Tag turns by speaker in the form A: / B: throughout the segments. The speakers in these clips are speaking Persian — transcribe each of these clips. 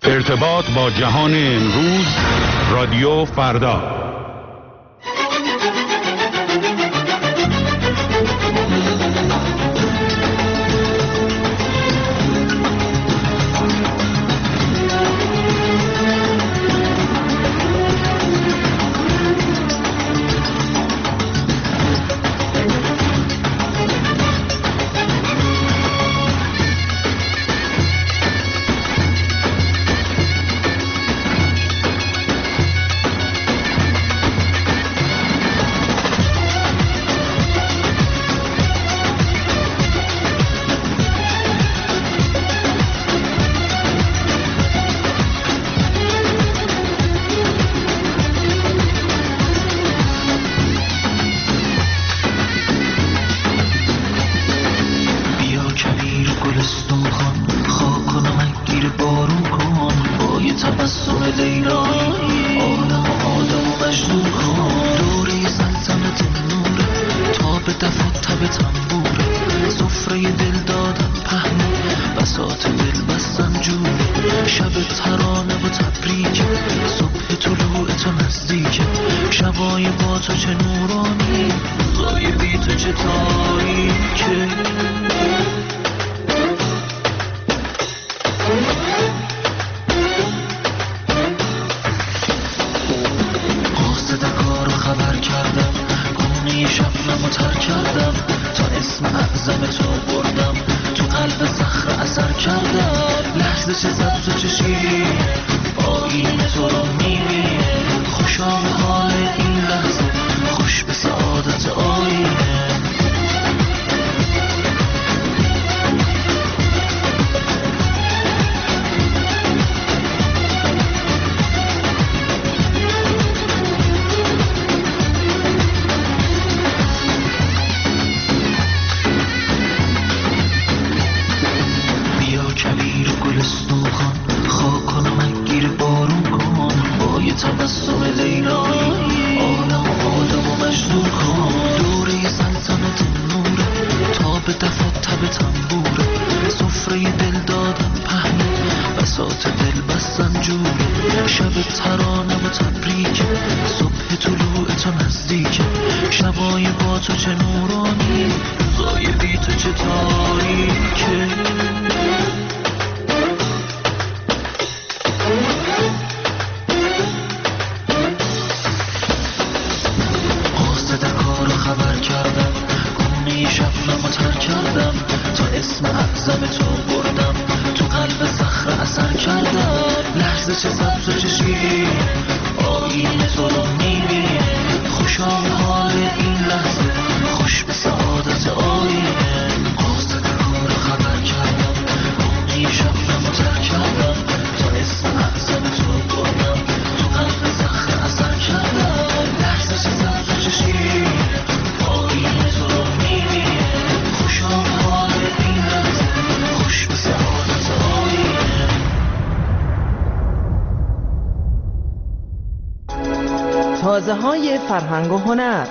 A: ارتباط با جهان امروز، رادیو فردا.
B: تازه‌های فرهنگ و هنر.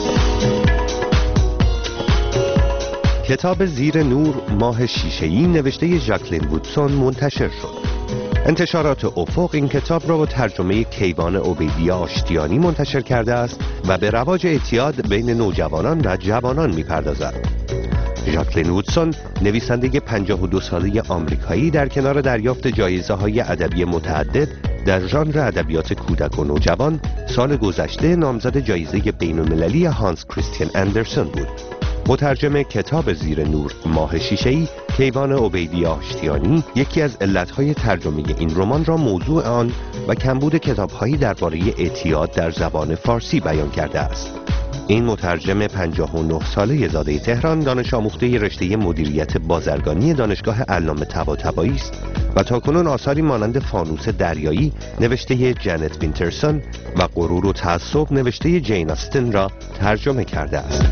C: کتاب زیر نور ماه شیشه‌ای نوشته ژاکلین وودسون منتشر شد. انتشارات افق این کتاب را با ترجمه کیوان عبیدی آشتیانی منتشر کرده است و به رواج اعتیاد بین نوجوانان و جوانان می‌پردازد. ژاکلین وودسون نویسنده 52 ساله آمریکایی در کنار دریافت جایزه‌های ادبی متعدد در ژانر ادبیات کودک و نوجوان سال گذشته نامزد جایزه بین‌المللی هانس کریستیان اندرسن بود. مترجم کتاب زیر نور ماه شیشه‌ای کیوان عبیدی آشتیانی یکی از علتهای ترجمه این رمان را موضوع آن و کمبود کتاب‌هایی درباره اعتیاد در زبان فارسی بیان کرده است. این مترجم 59 ساله زاده تهران دانش آموخته رشته مدیریت بازرگانی دانشگاه علامه طباطبایی است و تاکنون آثاری مانند فانوس دریایی نوشته جنت وینترسون و غرور و تعصب نوشته جین آستن را ترجمه کرده است.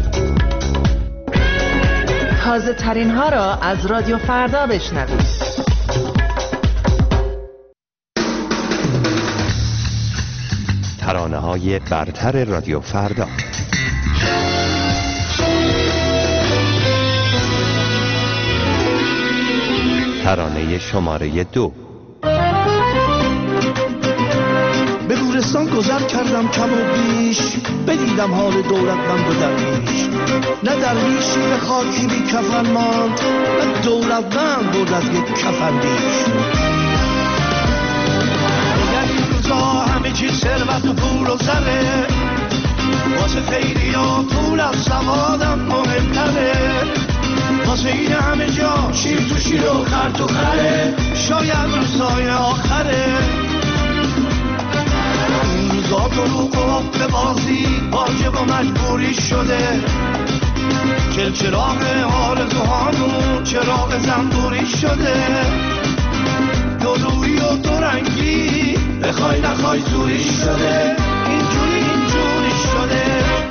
B: تازه ترین ها را از رادیو فردا بشنوید.
C: ترانه های برتر رادیو فردا. ترانه شماره 2.
D: دبیرستان گذر کردم کم و بیش، بدیدم حال دولتمند و درویش. نه درویشی به خاکی بی کفن ماند، نه دولتمند برد از یک کفن بیش. دیگر این روزا همه چیز ثروت و پول و زره، واسه خیلی ها پول از سوادم مهمتره. واسه این همه جا شیر تو شیر و خر تو خره، شاید روزای آخره. این روزا دروغ و حق بازی واجب و مجبوری شده. چراغ آرزوهامون چراغ زنبوری شده. دو روی و دو رنگی بخوای نخوای زوری شده. اینجوری شده.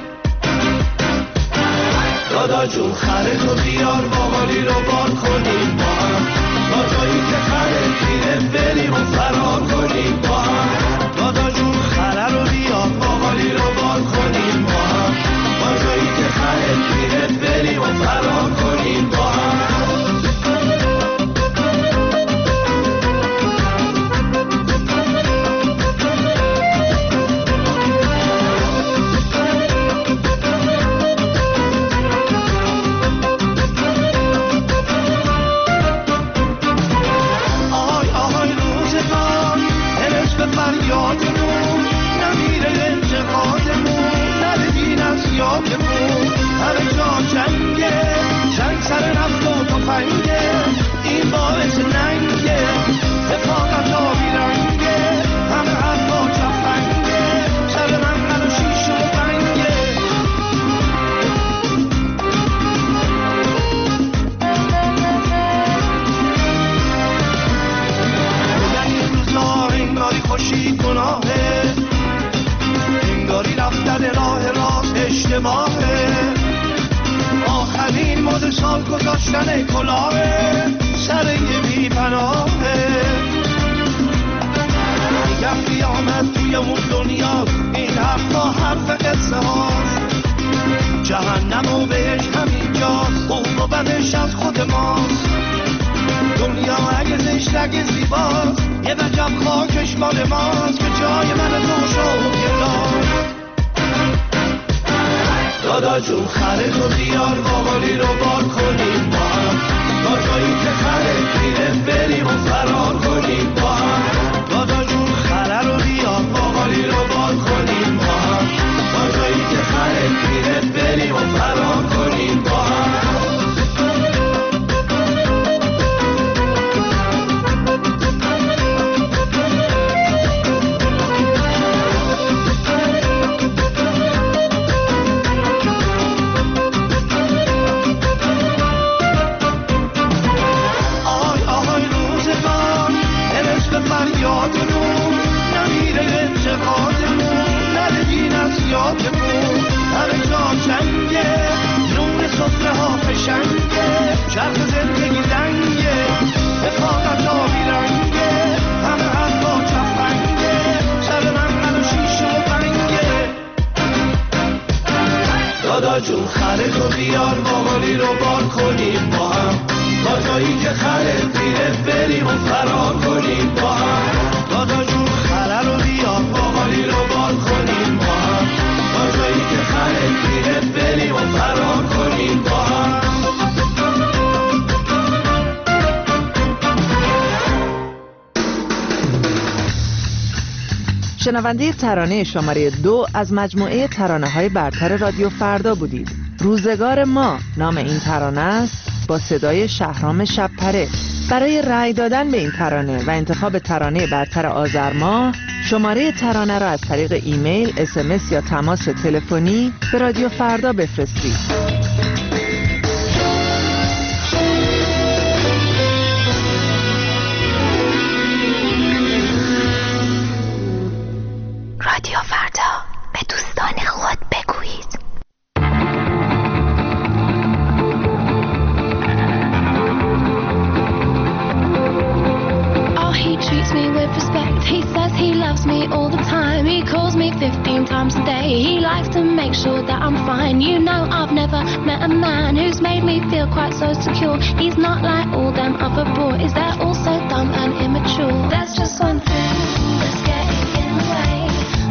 D: دادا جون خره تو بیار باقالی رو بار کنیم با هم، تا جایی که خره میره بریم و فرار کنیم با هم. دادا جون خره رو بیار باقالی رو بار کنیم با هم، تا جایی که خره میره بریم و فرار کنیم با هم. یادمون نمیره انتقادمون، ندیدین از یادمون. همه جا جنگه، جنگ سر نفت و تفنگه، این باعث ننگه، رفاقت آبی رنگه، همه حرفا جفنگه، سر منقل و شیش و بنگه. بگن این روزا انگاری خوشی گناهه، انگاری رفتن راه راست اشتباهه. آخرین مد سال گذاشتن کلاهه، سر یه بی پناهه. میگم قیامت توی اون دنیا، این حرفا حرف قصه هاست. جهنم و بهش همینجاست، خوب و بدش از خود ماست. دنیا اگه زشت اگه زیباست، یه وجب خاکش مال ماست که جای من تو شد یه دار. دادا جون خره تو بیار باقالی رو بار کنیم با هم، تا جایی که خره میره بریم و فرار کنیم با هم. دادا جون خره رو بیار باقالی رو بار کنیم با هم، تا جایی که خره میره بریم و فرار کنیم با هم. یادمون نمیره انتقادمون، ندیدین از یادمون. همه جا جنگه، نون سفره ها فشنگه، چرخ زندگی دنگه، رفاقت آبی رنگه، همه حرفا جفنگه، سر منقل و شیش و بنگه. دادا جون خره تو بیار باقالی رو بار کنیم با هم، تا جایی که خره میره بریم و فرار کنیم با هم. دادا جون خره رو بیار باقالی رو بار کنیم با هم، تا جایی که خره میره بریم و فرار کنیم با هم.
B: شنونده ترانه شماره 2 از مجموعه ترانه‌های برتر رادیو فردا بودید. روزگار ما نام این ترانه است، با صدای شهرام شب‌پره. برای رأی دادن به این ترانه و انتخاب ترانه برتر آذر ماه، شماره ترانه را از طریق ایمیل، SMS یا تماس تلفنی به رادیو فردا بفرستید.
E: رادیو فردا، به دوستان خود بگویید.
F: He treats me with respect. He says he loves me all the time. He calls me 15 times a day. He likes to make sure that I'm fine. You know, I've never met a man who's made me feel quite so secure. He's not like all them other boys. They're all so dumb and immature. There's just one thing that's getting in the way.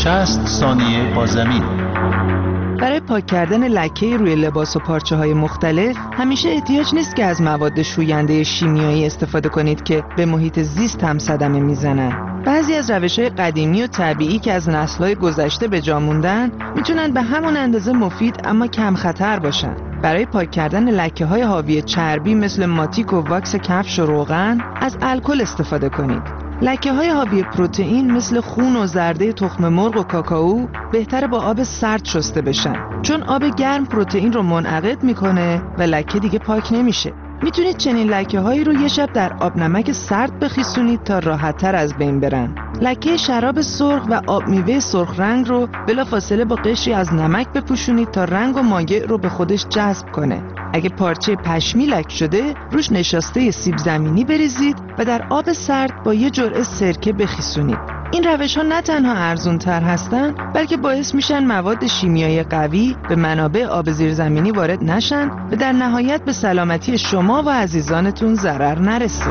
G: 60 ثانیه با زمین.
B: برای پاک کردن لکه روی لباس و پارچه‌های مختلف همیشه احتیاج نیست که از مواد شوینده شیمیایی استفاده کنید که به محیط زیست هم صدمه میزنن. بعضی از روش‌های قدیمی و طبیعی که از نسل‌های گذشته به جا موندن میتونن به همون اندازه مفید اما کم خطر باشن. برای پاک کردن لکه‌های حاوی چربی مثل ماتیک و واکس کفش و روغن از الکل استفاده کنید. لکه‌های حاوی پروتئین مثل خون و زرده تخم مرغ و کاکائو بهتره با آب سرد شسته بشن، چون آب گرم پروتئین رو منعقد میکنه و لکه دیگه پاک نمیشه. میتونید چنین لکه‌هایی رو یه شب در آب نمک سرد بخیسونید تا راحت‌تر از بین برن. لکه شراب سرخ و آب میوه سرخ رنگ رو بلافاصله با قشری از نمک بپوشونید تا رنگ و مایع رو به خودش جذب کنه. اگه پارچه پشمی لک شده، روش نشاسته سیب زمینی بریزید و در آب سرد با یه جرعه سرکه بخیسونید. این روش‌ها نه تنها ارزان‌تر هستن، بلکه باعث میشن مواد شیمیایی قوی به منابع آب زیرزمینی وارد نشن و در نهایت به سلامتی شما و عزیزانتون ضرر نرسه.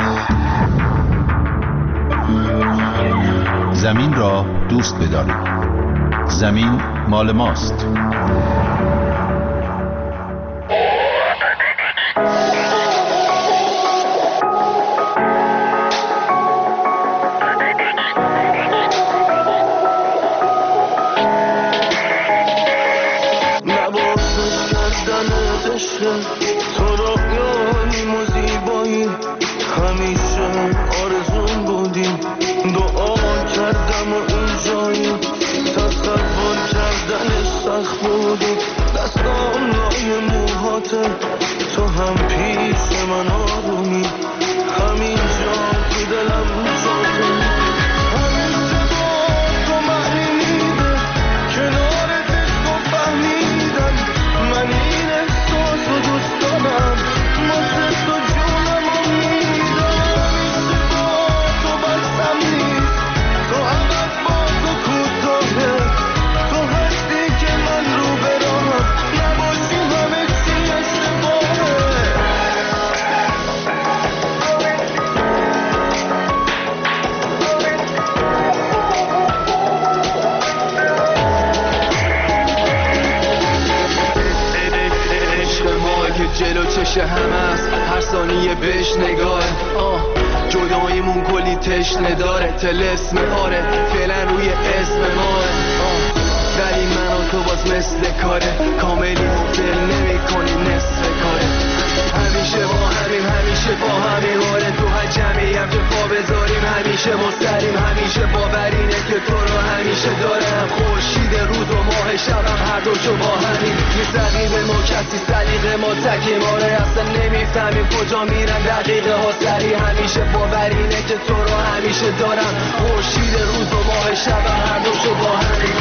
G: زمین را دوست بدارید. زمین مال ماست.
D: تو رویاییم و زیبایی همیشه آرزون بودیم، دعا کردم و اینجایی، تصور کردنش سخت بودی، دستام لای موهاته، تو هم پیش من آرومی، همینجا تو دلم جاته، همیشه با تو معنی میده، کنارت عشق و فهمیدم، من این احساس رو دوست دارم، واسه تو جونم رو میدم، همیشه با تو بسم نیست، تو عقب با تو کوتاهه، تو هستی که من رو براهم، نباشی همه چی اشتباهه.
H: جلو چش همه است، هر ثانیه بهش نگاه، جداییمون کلی تشنه داره، طلسم آره فعلا روی اسم ماه، ولی من و تو باز مثل کاره، کاملی مفل نمی کنیم نصف کاره، همیشه با همین، همیشه با همین حاله، تو هر جمعی هم که پا بذاریم همیشه مستریم، همیشه باورینه که تو رو همیشه دارم، خورشید روز و ماه شبم هر دوشو با همین، میسقیم ما کسی سلیقه ما تکیم، آره اصلا نمیفهمیم کجا میرن دقیقه ها سری، همیشه باورینه که تو رو همیشه دارم، خورشید روز و ماه شبم هر دوشو با همین.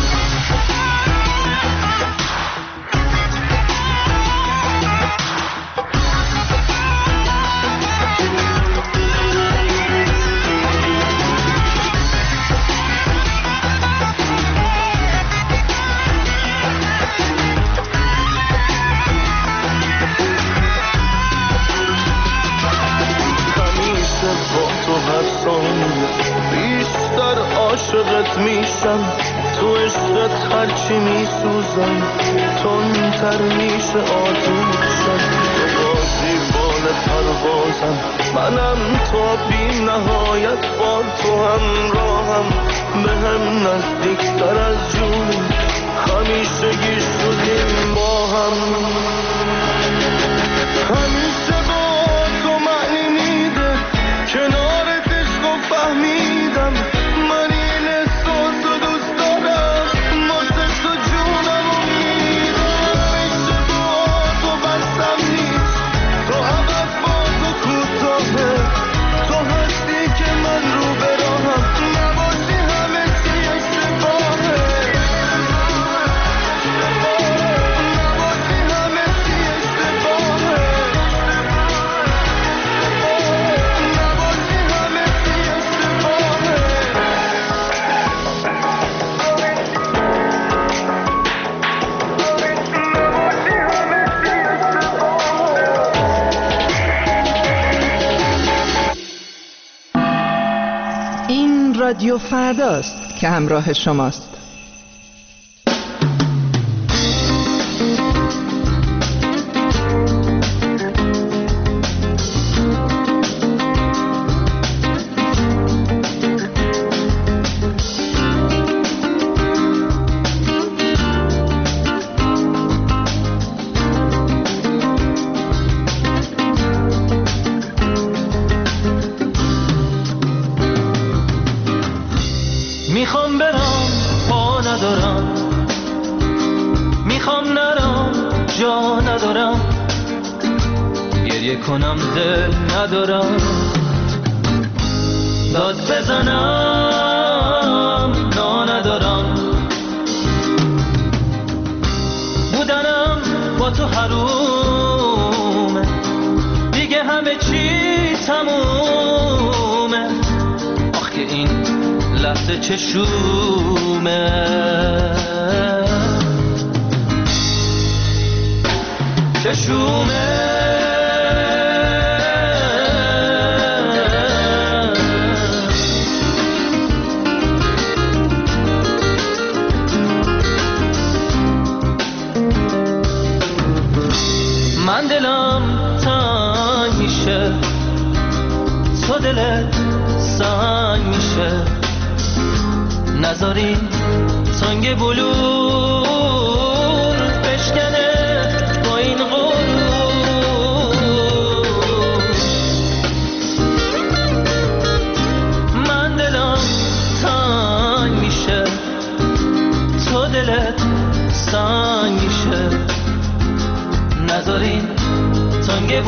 D: بیشتر عاشقت میشم، تو عشقت هرچی میسوزم، تندتر میشه آتوشم، تو بازی بال پروازم، منم تا بی نهایت با تو همراهم، به هم نزدیکتر از جونی، همیشه گیش شدیم با هم، همیشه با تو معنی میده، کنارت عشق و فهمیدم، من این احساس رو دوست دارم، واسه تو جونم رو میدم، همیشه با تو بسم نیست، تو عقب با تو کوتاهه، تو هستی که من رو براهم، نباشی همه چی اشتباهه، نباشی همه چی اشتباهه.
B: این رادیو فرداست که همراه شماست.
I: میخوام برم پا ندارم، میخوام نرم جا ندارم، گریه کنم دل ندارم، داد بزنم نا ندارم، بودنم با تو حرومه، دیگه همه چی تمومه، آخ که این لحظه چشومه، چشومه، من دلم تنگ میشه، تو دلت سنگ میشه، نذارین سنگ بلور بشکنه با این غرور، من دلم تنگ میشه، تو دلت سنگ میشه، نذارین سنگ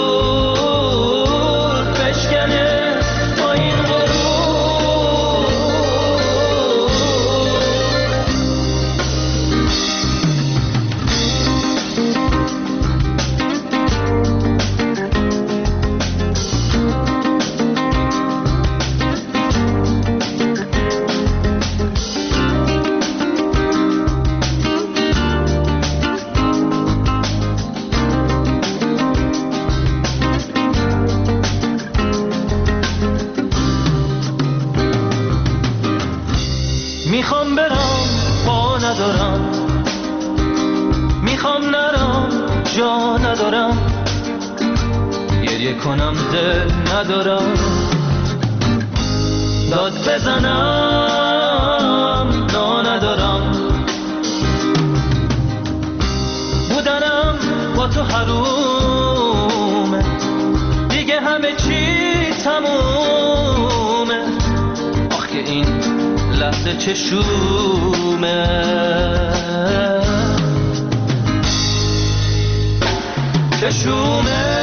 I: بلور بشکنه با این غرور. میخوام برم پا ندارم، میخوام نرم جا ندارم، گریه کنم دل ندارم، داد بزنم نا ندارم، بودنم با تو حرومه، دیگه همه چی تمومه، آخ که این لحظه چشومه، چشومه،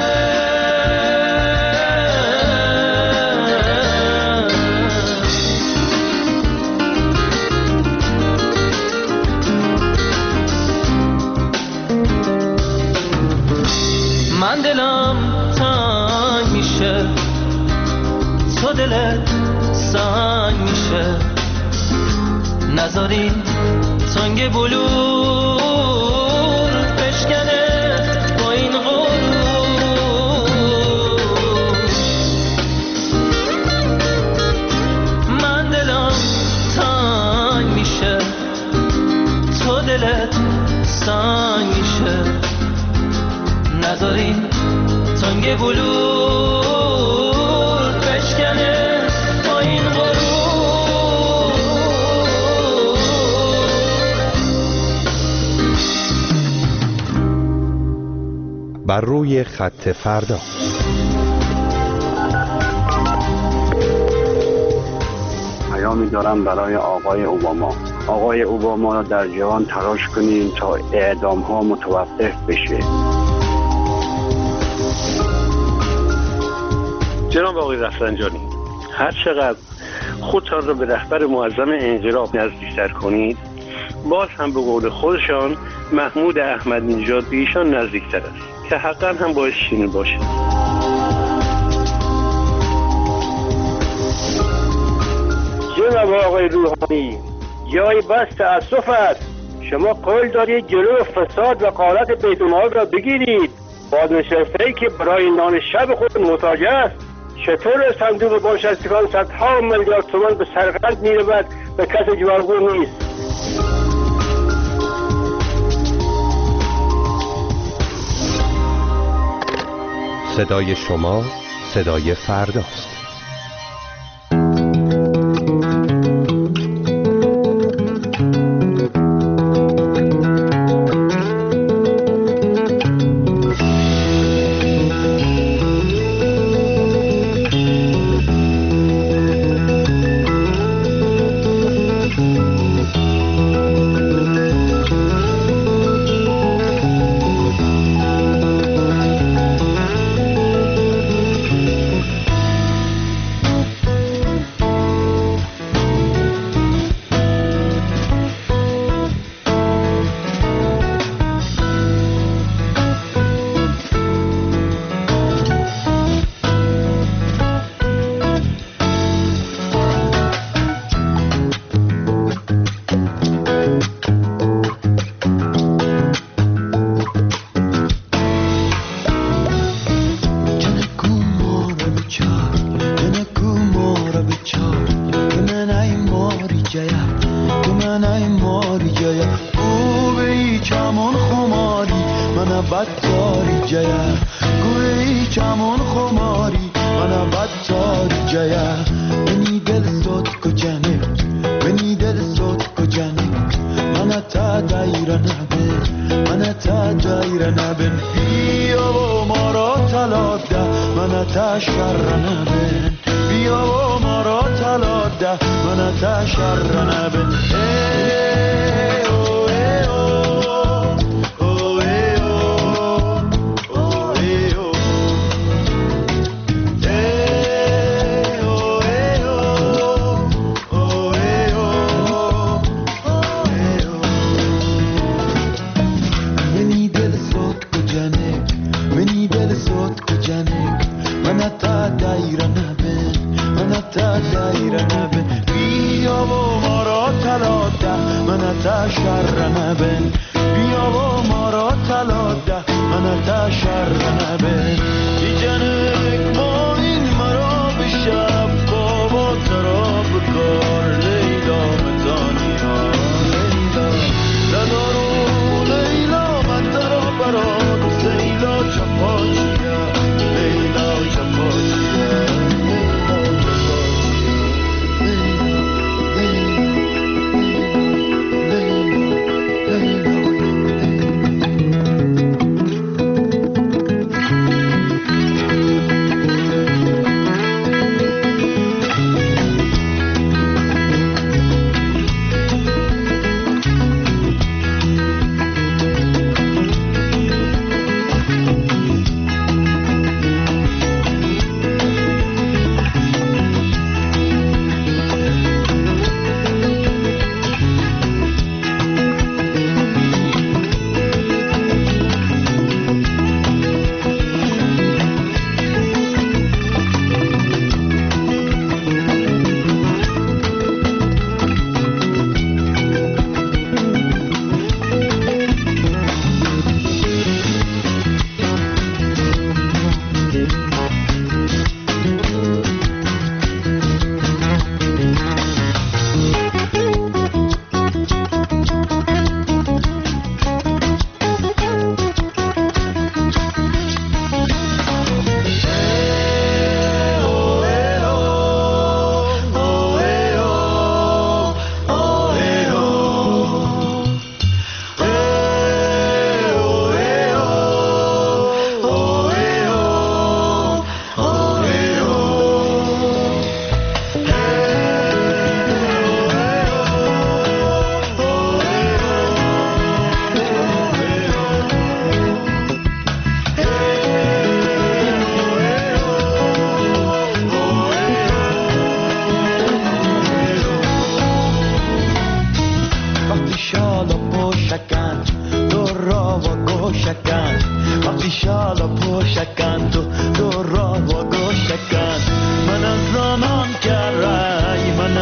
I: من دلم تنگ میشه، تو دلت سنگ میشه، نذارین سنگ بلور بشکنه با این غرور، من دلم تنگ میشه، تو دلت سنگ میشه، نذارین سنگ بلور بشکنه با این غرور.
C: بر روی خط فردا.
J: پیامی دارم برای آقای اوباما. آقای اوباما در جهان تلاش کنین تا اعدام ها متوقف بشه.
K: جناب آقای رفسنجانی، هر چقدر خودتان را به رهبر معظم انقلاب نزدیکتر کنید، باز هم به قول خودشان محمود احمدی نژاد به ایشان نزدیکتر است که حقا هم باعث شیرین باشه.
L: جناب آقای روحانی، جای بس تأسف است. شما قول دارید جلو فساد و غارت بیت المال را بگیرید. بازنشسته‌ای که برای نان شب خود محتاج است چطور صندوق بازنشستگان صدها میلیارد تومان به سرقت میرود و کسی جوابگو نیست؟
C: صدای شما صدای فرداست.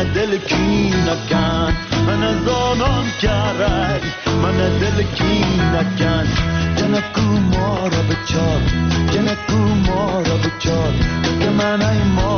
D: دل کی نکن من زانان کرد من دل کی نکن جنکو ما را بچار جنکو ما را بچار که من ای ما